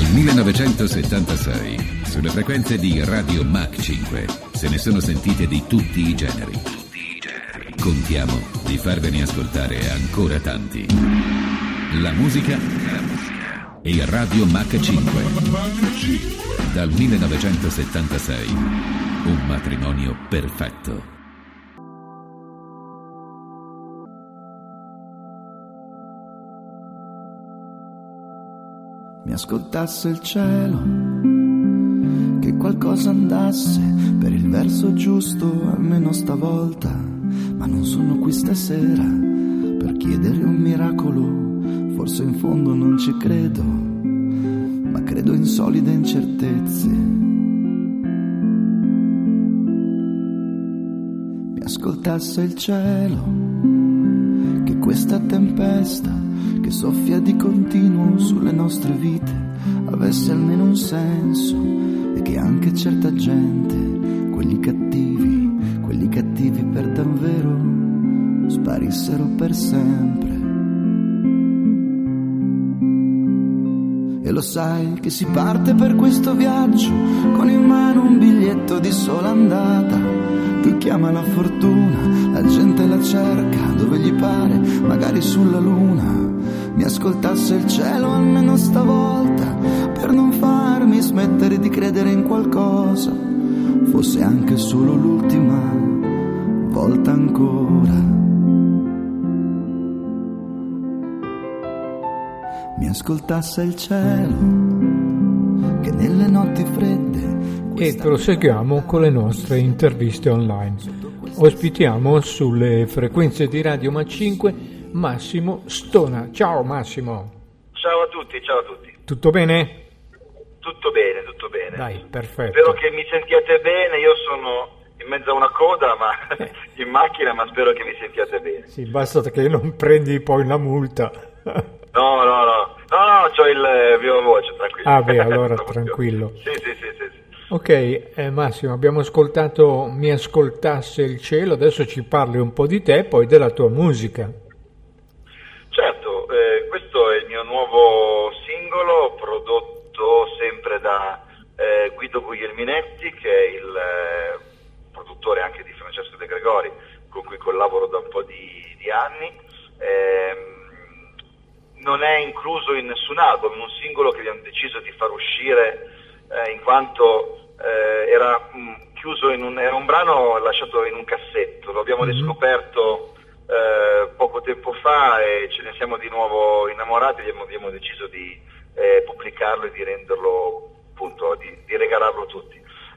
1976, sulle frequenze di Radio Mach 5, se ne sono sentite di tutti i generi. Contiamo di farvene ascoltare ancora tanti. La musica e Radio Mach 5. Dal 1976, un matrimonio perfetto. Mi ascoltasse il cielo, che qualcosa andasse per il verso giusto, almeno stavolta. Ma non sono qui stasera per chiedere un miracolo, forse in fondo non ci credo, ma credo in solide incertezze. Mi ascoltasse il cielo, che questa tempesta che soffia di continuo sulle nostre vite avesse almeno un senso, e che anche certa gente, quelli cattivi per davvero, sparissero per sempre. E lo sai che si parte per questo viaggio con in mano un biglietto di sola andata. Chi chiama la fortuna, la gente la cerca dove gli pare, magari sulla luna. Mi ascoltasse il cielo almeno stavolta, per non farmi smettere di credere in qualcosa, fosse anche solo l'ultima volta ancora. Mi ascoltasse il cielo, che nelle notti fredde. E proseguiamo con le nostre interviste online. Ospitiamo sulle frequenze di Radio Mach 5 Massimo Stona. Ciao Massimo. Ciao a tutti. Tutto bene? Tutto bene. Dai, perfetto. Spero che mi sentiate bene, io sono in mezzo a una coda in macchina, ma spero che mi sentiate bene. Sì, basta che non prendi poi la multa. No, c'ho il viva voce, tranquillo. Ah beh, allora tranquillo. Sì. Ok, Massimo, abbiamo ascoltato Mi ascoltasse il cielo, adesso ci parli un po' di te, poi della tua musica. Certo, questo è il mio nuovo singolo, prodotto sempre da Guido Guglielminetti, che è il produttore anche di Francesco De Gregori, con cui collaboro da un po' di anni. Non è incluso in nessun album, è un singolo che abbiamo deciso di far uscire in quanto era chiuso era un brano lasciato in un cassetto. Lo abbiamo riscoperto poco tempo fa e ce ne siamo di nuovo innamorati, abbiamo deciso di pubblicarlo e di renderlo, appunto, di regalarlo a tutti.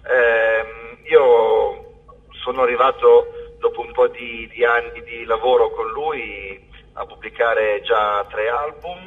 Io sono arrivato dopo un po' di anni di lavoro con lui a pubblicare già 3 album,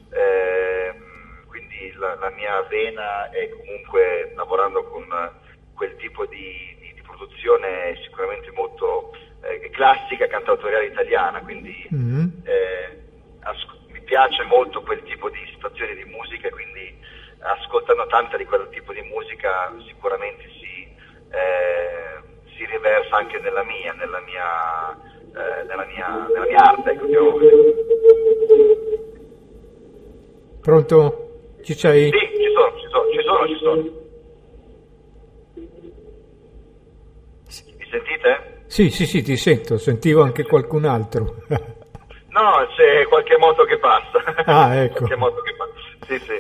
quindi la mia vena è comunque, lavorando con quel tipo di produzione, sicuramente molto classica, cantautoriale italiana, quindi mi piace molto quel tipo di situazioni di musica, quindi ascoltando tanta di quel tipo di musica sicuramente si riversa anche nella mia arte, ecco. Pronto? Ci sei? Sì, ci sono. Mi sentite? Sì, ti sento, sentivo anche qualcun altro. No, c'è qualche moto che passa. Ah, ecco. Qualche moto che passa. Sì.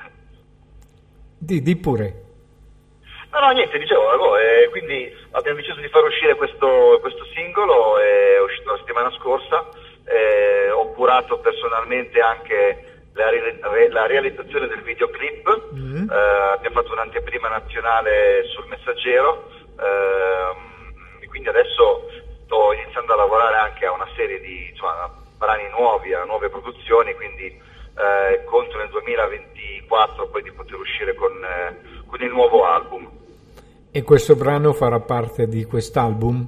Di pure. No, niente, dicevo, quindi abbiamo deciso di far uscire questo singolo, è uscito la settimana scorsa, ho curato personalmente anche la realizzazione del videoclip, abbiamo fatto un'anteprima nazionale sul Messaggero, e quindi adesso sto iniziando a lavorare anche a una serie di brani nuovi, a nuove produzioni, quindi conto nel 2024 poi di poter uscire con il nuovo album. E questo brano farà parte di quest'album?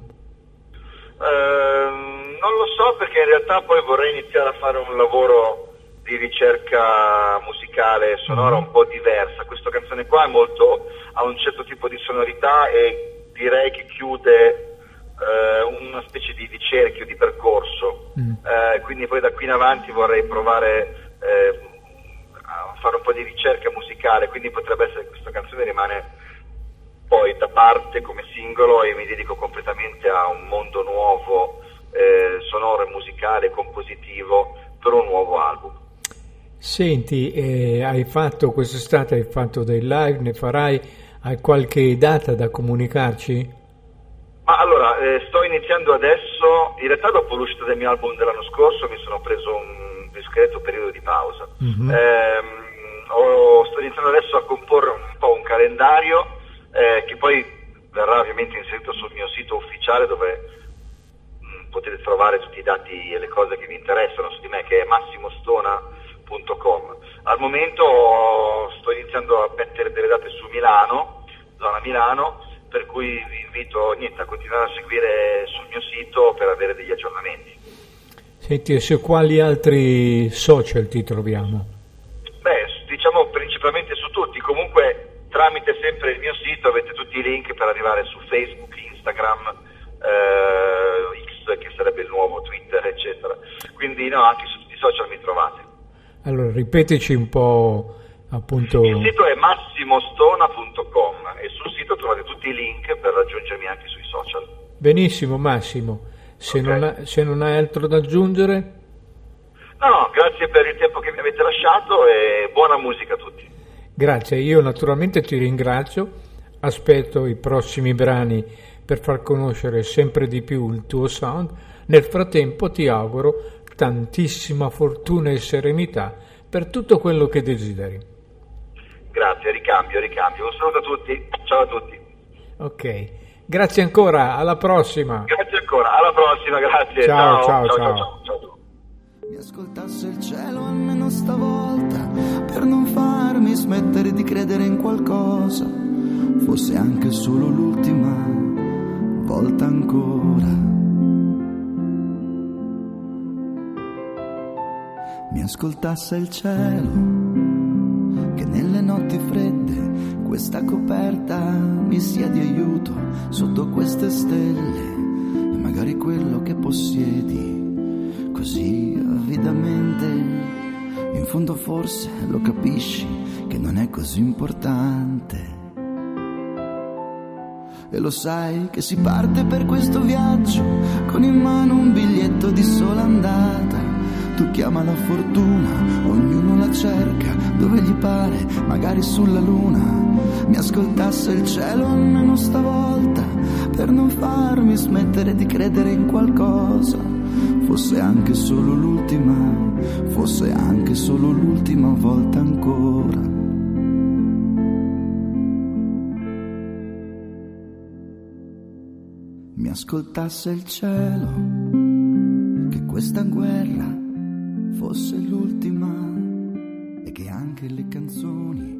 Non lo so, perché in realtà poi vorrei iniziare a fare un lavoro di ricerca musicale sonora un po' diversa. Questa canzone qua ha un certo tipo di sonorità e direi che chiude una specie di cerchio, di percorso, quindi poi da qui in avanti vorrei provare a fare un po' di ricerca musicale musicale, quindi potrebbe essere che questa canzone rimane poi da parte come singolo e mi dedico completamente a un mondo nuovo, sonoro e musicale, compositivo, per un nuovo album. Senti, quest'estate hai fatto dei live, ne farai, hai qualche data da comunicarci? Ma allora, sto iniziando adesso, in realtà dopo l'uscita del mio album dell'anno scorso mi sono preso un discreto periodo di pausa. Mm-hmm. Sto iniziando adesso a comporre un po' un calendario che poi verrà ovviamente inserito sul mio sito ufficiale, dove potete trovare tutti i dati e le cose che vi interessano su di me, che è massimostona.com. Al momento sto iniziando a mettere delle date su Milano, zona Milano, per cui vi invito a continuare a seguire sul mio sito per avere degli aggiornamenti. Senti, e su quali altri social ti troviamo? Beh, diciamo principalmente su tutti, comunque tramite sempre il mio sito avete tutti i link per arrivare su Facebook, Instagram, X che sarebbe il nuovo Twitter, eccetera. Quindi anche su tutti i social mi trovate. Allora, ripetici un po', appunto. Il sito è massimostona.com e sul sito trovate tutti i link per raggiungermi anche sui social. Benissimo Massimo, se non hai altro da aggiungere? No, grazie per il tempo che mi avete lasciato e buona musica a tutti. Grazie, io naturalmente ti ringrazio, aspetto i prossimi brani per far conoscere sempre di più il tuo sound. Nel frattempo ti auguro tantissima fortuna e serenità per tutto quello che desideri. Grazie, ricambio. Un saluto a tutti, ciao a tutti. Ok, grazie ancora, alla prossima. Grazie ancora, alla prossima, grazie. Ciao. Mi ascoltasse il cielo almeno stavolta, per non farmi smettere di credere in qualcosa, fosse anche solo l'ultima volta ancora. Mi ascoltasse il cielo, che nelle notti fredde questa coperta mi sia di aiuto sotto queste stelle, e magari quello che possiedi così avidamente, in fondo forse lo capisci che non è così importante. E lo sai che si parte per questo viaggio con in mano un biglietto di sola andata. Tu chiama la fortuna, ognuno la cerca dove gli pare, magari sulla luna. Mi ascoltasse il cielo almeno stavolta, per non farmi smettere di credere in qualcosa, fosse anche solo l'ultima volta ancora. Mi ascoltasse il cielo, che questa guerra fosse l'ultima e che anche le canzoni